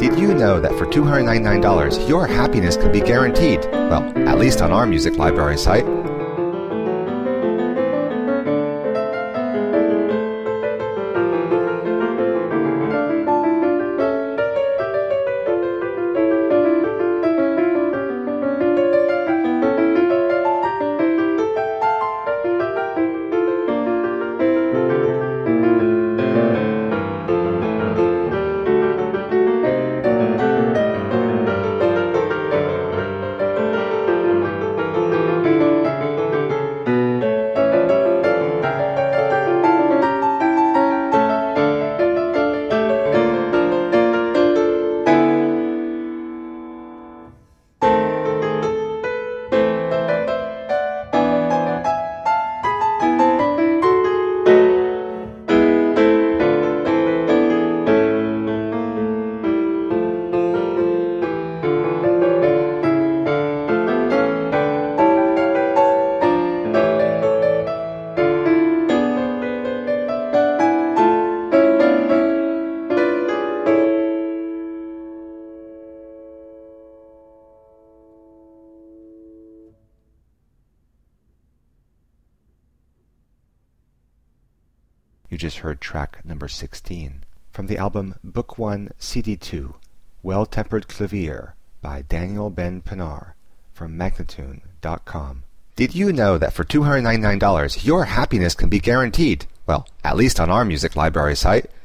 Did you know that for $299, your happiness can be guaranteed? Well, at least on our music library site. You just heard track number 16 from the album Book 1, CD 2, Well-Tempered Clavier by Daniel Ben Pinar from Magnatune.com. Did you know that for $299, your happiness can be guaranteed? Well, at least on our music library site.